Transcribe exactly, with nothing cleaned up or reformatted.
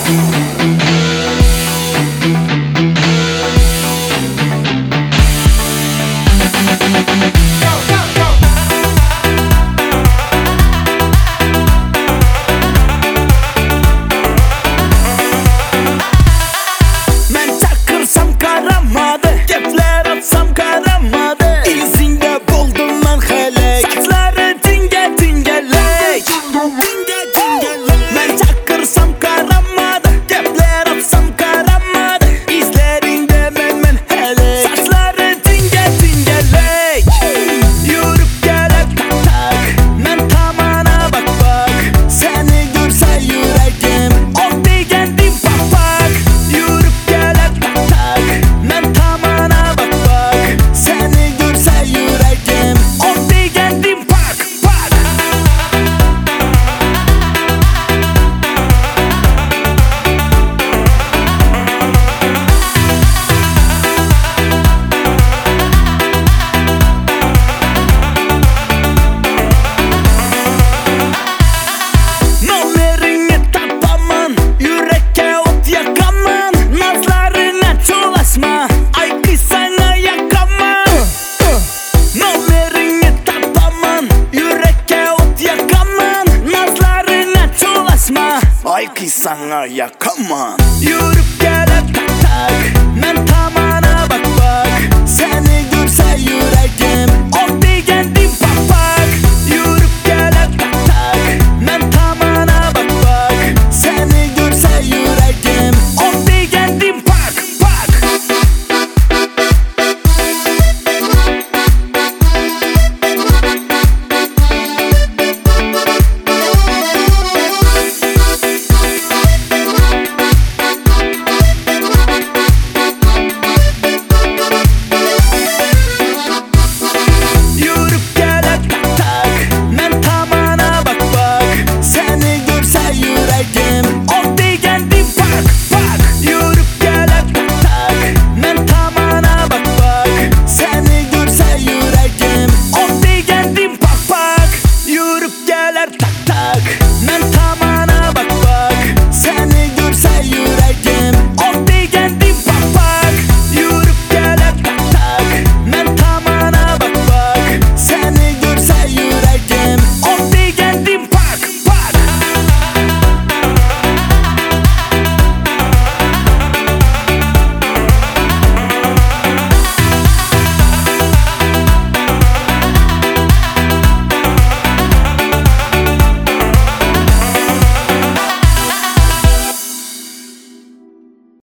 Ay kız sana yakamam. Yürüp gelip tak tak, men tamana bak bak. Seni görse yüreğim ol digendim bak bak. Yürüp gelip tak tak, men tamana bak bak. Seni görse yüreğim ol digendim bak bak. Men tam